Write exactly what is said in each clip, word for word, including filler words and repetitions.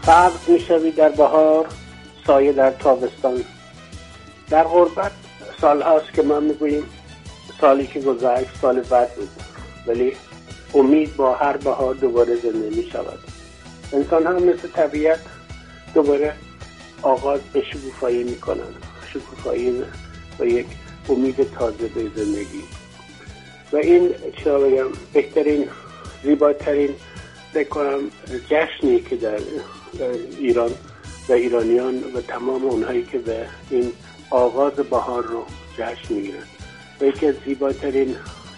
سبز میشوی در بهار، سایه در تابستان. در غربت سال هاست که ما میگوییم سالی که گذشت سال بد بود، ولی امید با هر بهار دوباره زنده می شود. انسان هم مثل طبیعت دوباره آغاز به شکوفایی می کنند، شکوفایی و یک امید تازه به زندگی. و این چرا بگم بهترین زیباترین بکنم جشنی که در ایران و ایرانیان و تمام اونهایی که به این آغاز بهار رو جشن میگیرن و یکی از زیباترین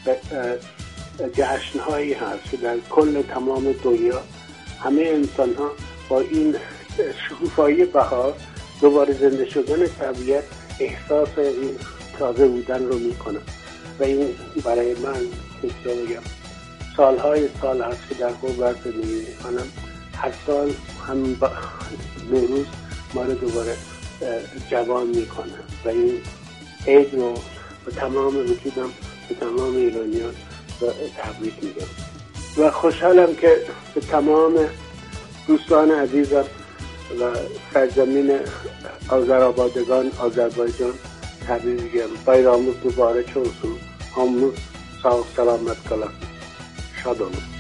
جشنهایی هست که در کل تمام دنیا همه انسان ها با این شکوفایی بهار دوباره زنده شدن طبیعت احساس این تازه بودن رو میکنن. و این برای من که بگم سالهای سال هست که در غربت زندگی میکنم. هر سال هم با نوروز ما رو دوباره جوان میکنه و این عید رو به تمام وجودم به تمام ایرانیان تبریک میگم و خوشحالم که به تمام دوستان عزیزم و سرزمین آذربایجان آذربایجان تبریک میگم. بایرامت مبارک olsun. همونو sağ selamet kalın. Şad olun.